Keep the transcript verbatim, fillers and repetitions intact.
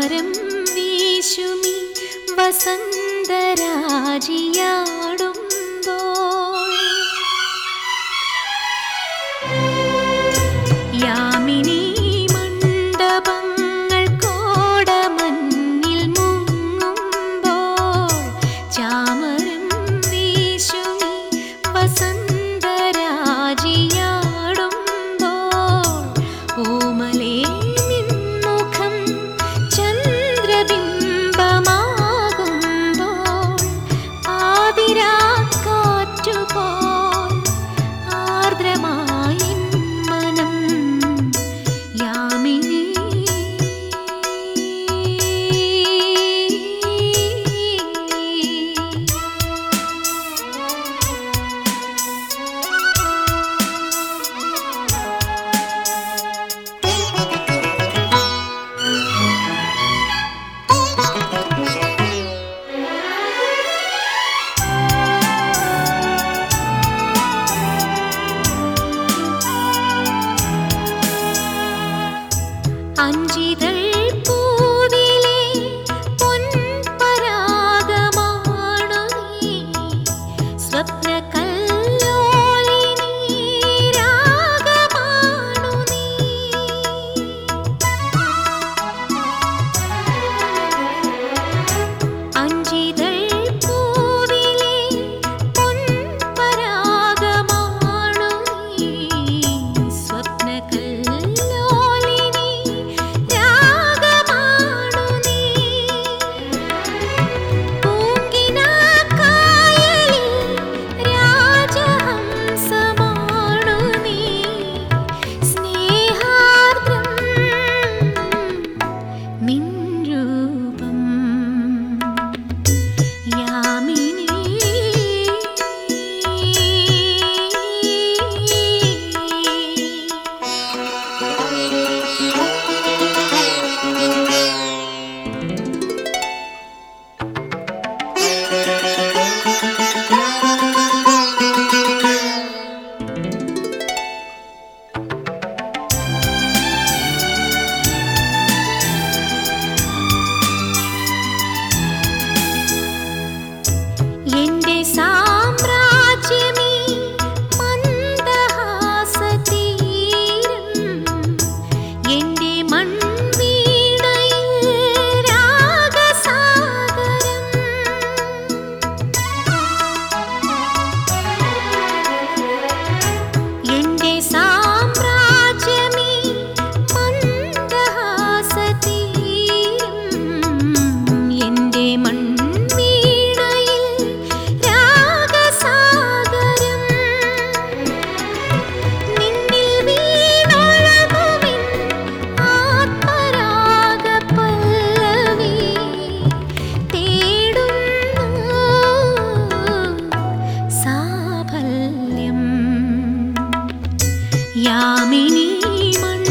ചാമരം വീശുമി വസന്തരാജിയാടുമ്പോൾ യാമിനി മണ്ഡപങ്ങൾ കോടമഞ്ഞിൽ മുങ്ങുമ്പോൾ ചാമരം വീശുമി വസന്തരാജിയാടുമ്പോൾ ഓമലേ നിൻമുഖം ചന്ദ്രബിംബമാകുമ്പോൾ ആതിരാക്കാറ്റുപോൽ ആർദ്രമായി മനം യാമിനി അഞ്ചിതൾ പൂവിലെ പൊൻപരാഗമാണു നീ സ്വപ്നകല്ലോലിനി രാഗമാണു നീ അഞ്ചിതൾ പൂവിലെ പൊൻപരാഗമാണു നീ സ്വപ്നകല്ലോലിനി രാഗമാണു നീ പൂങ്കിനാക്കായലിൽ രാജഹംസമാണു നീ സ്നേഹാർദ്രം നിൻ രൂപം യാമിനി എന്റെ സാമ്രാജ്യമീ മന്ദഹാസതീരം എന്റെ മൺവീണയിൽ രാഗസാഗരം എന്റെ സാമ്രാജ്യമീ മന്ദഹാസതീരം എന്റെ മൺവീണയിൽ രാഗസാഗരം നിന്നിൽ വീണൊഴുകുമിൻ ആത്മരാഗപല്ലവി തേടുന്നു സാഫല്യം യാമിനി മണ്ഡപങ്ങൾ